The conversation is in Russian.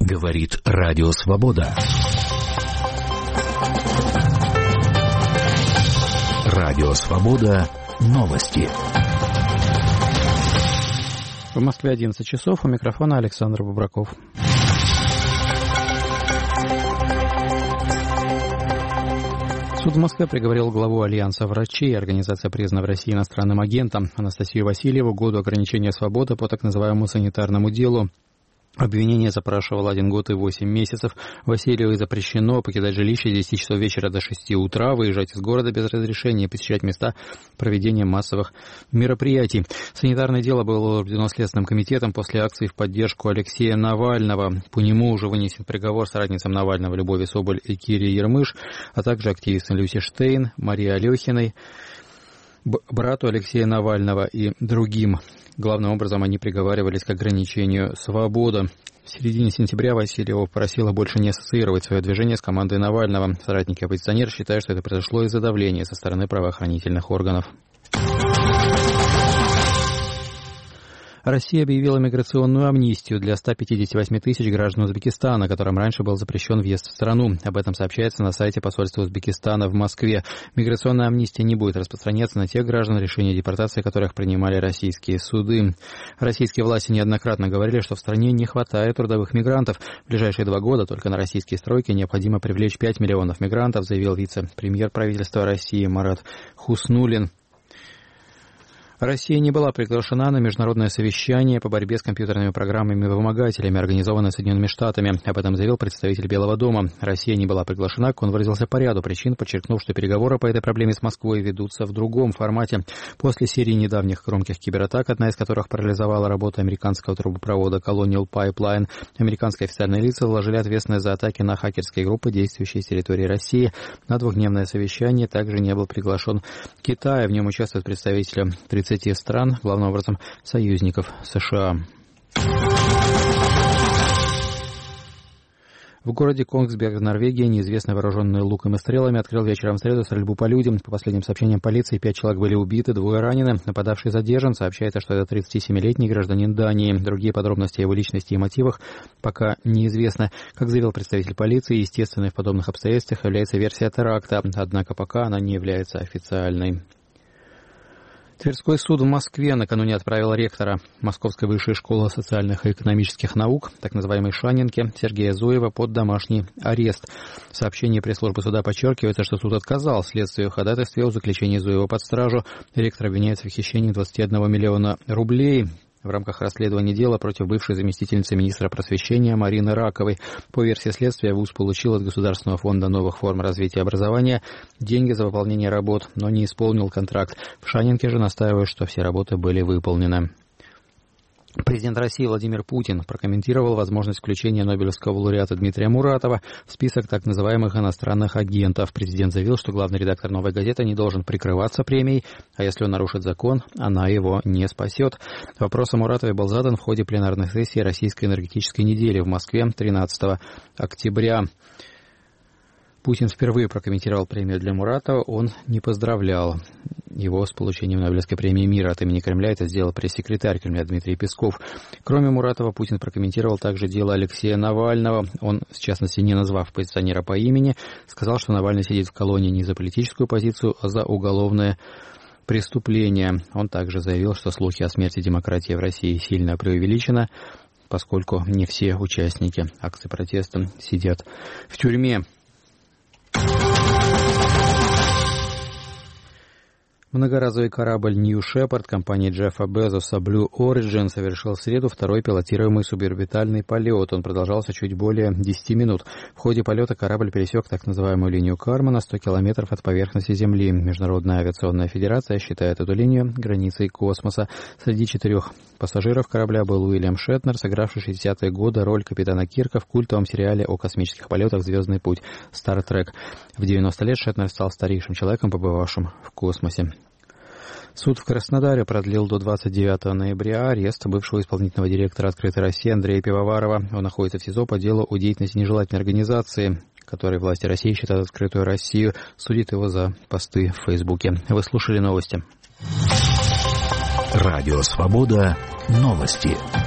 Говорит Радио Свобода. Радио Свобода. Новости. В Москве 11 часов. У микрофона Александр Бубраков. Суд в Москве приговорил главу Альянса врачей, организация, признана в России иностранным агентом, Анастасию Васильеву, к году ограничения свободы по так называемому санитарному делу. Обвинение запрашивало 1 год и 8 месяцев. Васильевой запрещено покидать жилище с 10 часов вечера до 6 утра, выезжать из города без разрешения и посещать места проведения массовых мероприятий. Санитарное дело было возбуждено Следственным комитетом после акции в поддержку Алексея Навального. По нему уже вынесен приговор соратницам Навального Любови Соболь и Кире Ермыш, а также активистам Люси Штейн, Марии Алехиной, брату Алексея Навального и другим. Главным образом они приговаривались к ограничению свободы. В середине сентября Васильева попросила больше не ассоциировать свое движение с командой Навального. Соратники оппозиционеров считают, что это произошло из-за давления со стороны правоохранительных органов. Россия объявила миграционную амнистию для 158 тысяч граждан Узбекистана, которым раньше был запрещен въезд в страну. Об этом сообщается на сайте посольства Узбекистана в Москве. Миграционная амнистия не будет распространяться на тех граждан, решения депортации которых принимали российские суды. Российские власти неоднократно говорили, что в стране не хватает трудовых мигрантов. В ближайшие 2 года только на российские стройки необходимо привлечь 5 миллионов мигрантов, заявил вице-премьер правительства России Марат Хуснуллин. Россия не была приглашена на международное совещание по борьбе с компьютерными программами-вымогателями, организованное Соединенными Штатами. Об этом заявил представитель Белого дома. Россия не была приглашена, он выразился по ряду причин, подчеркнув, что переговоры по этой проблеме с Москвой ведутся в другом формате. После серии недавних громких кибератак, одна из которых парализовала работу американского трубопровода Colonial Pipeline, американские официальные лица вложили ответственность за атаки на хакерские группы, действующие с территории России. На 2-дневное совещание также не был приглашен Китай. В нем участвуют представители 30 стран, главным образом союзников США. В городе Конгсберг, Норвегия, неизвестный вооруженный луком и стрелами открыл вечером в среду стрельбу по людям. По последним сообщениям полиции, 5 человек были убиты, 2 ранены. Нападавший задержан. Сообщается, что это 37-летний гражданин Дании. Другие подробности о его личности и мотивах пока неизвестны. Как заявил представитель полиции, естественной в подобных обстоятельствах является версия теракта, однако пока она не является официальной. Тверской суд в Москве накануне отправил ректора Московской высшей школы социальных и экономических наук, так называемой Шанинки, Сергея Зуева под домашний арест. В сообщении пресс-службы суда подчеркивается, что суд отказал следствию в ходатайстве о заключении Зуева под стражу. Ректор обвиняется в хищении 21 миллиона рублей в рамках расследования дела против бывшей заместительницы министра просвещения Марины Раковой. По версии следствия, вуз получил от Государственного фонда новых форм развития образования деньги за выполнение работ, но не исполнил контракт. В Шанинке же настаивают, что все работы были выполнены. Президент России Владимир Путин прокомментировал возможность включения нобелевского лауреата Дмитрия Муратова в список так называемых иностранных агентов. Президент заявил, что главный редактор «Новой газеты» не должен прикрываться премией, а если он нарушит закон, она его не спасет. Вопрос о Муратове был задан в ходе пленарной сессии Российской энергетической недели в Москве 13 октября. Путин впервые прокомментировал премию для Муратова. Он не поздравлял его с получением Нобелевской премии мира от имени Кремля. Это сделал пресс-секретарь Кремля Дмитрий Песков. Кроме Муратова, Путин прокомментировал также дело Алексея Навального. Он, в частности, не назвав оппозиционера по имени, сказал, что Навальный сидит в колонии не за политическую позицию, а за уголовное преступление. Он также заявил, что слухи о смерти демократии в России сильно преувеличены, поскольку не все участники акций протеста сидят в тюрьме. Многоразовый корабль New Shepard компании Джеффа Безоса Blue Origin совершил в среду 2-й пилотируемый суборбитальный полет. Он продолжался чуть более 10 минут. В ходе полета корабль пересек так называемую линию Кармана 100 километров от поверхности Земли. Международная авиационная федерация считает эту линию границей космоса. Среди 4 пассажиров корабля был Уильям Шетнер, сыгравший в 60-е годы роль капитана Кирка в культовом сериале о космических полетах «Звездный путь» Star Trek. В 90 лет Шетнер стал старейшим человеком, побывавшим в космосе. Суд в Краснодаре продлил до 29 ноября арест бывшего исполнительного директора «Открытой России» Андрея Пивоварова. Он находится в СИЗО по делу о деятельности нежелательной организации, которой власти России считают «Открытую Россию». Судит его за посты в Фейсбуке. Вы слушали новости. Радио «Свобода». Новости.